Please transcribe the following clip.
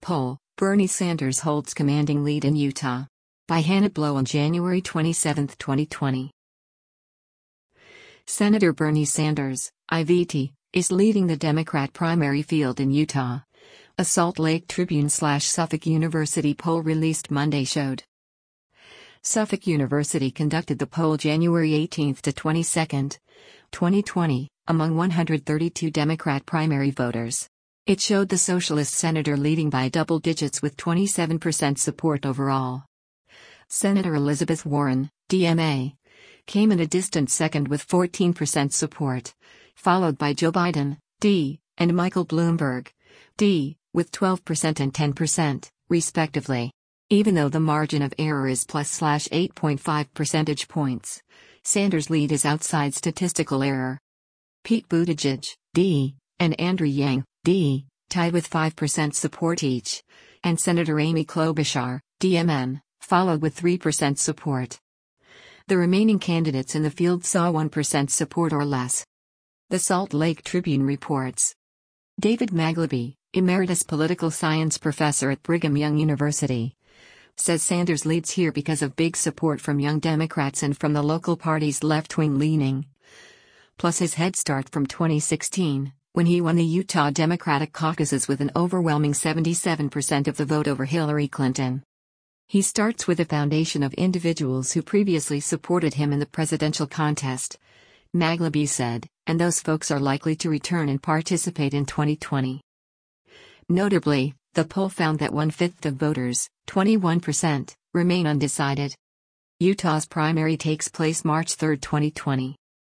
Poll: Bernie Sanders holds commanding lead in Utah. By Hannah Blow on January 27, 2020. Senator Bernie Sanders, IVT, is leading the Democrat primary field in Utah. A Salt Lake Tribune/Suffolk University poll released Monday showed. Suffolk University conducted the poll January 18 to 22, 2020, among 132 Democrat primary voters. It showed the socialist senator leading by double digits with 27% support overall. Senator Elizabeth Warren, DMA, came in a distant second with 14% support, followed by Joe Biden, D, and Michael Bloomberg, D, with 12% and 10%, respectively. Even though the margin of error is +/8.5 percentage points, Sanders' lead is outside statistical error. Pete Buttigieg, D, and Andrew Yang, D, tied with 5% support each, and Senator Amy Klobuchar, DMN, followed with 3% support. The remaining candidates in the field saw 1% support or less. The Salt Lake Tribune reports. David Magleby, emeritus political science professor at Brigham Young University, says Sanders leads here because of big support from young Democrats and from the local party's left-wing leaning, plus his head start from 2016, when he won the Utah Democratic caucuses with an overwhelming 77% of the vote over Hillary Clinton. He starts with a foundation of individuals who previously supported him in the presidential contest, Magleby said, and those folks are likely to return and participate in 2020. Notably, the poll found that 1/5 of voters, 21%, remain undecided. Utah's primary takes place March 3, 2020.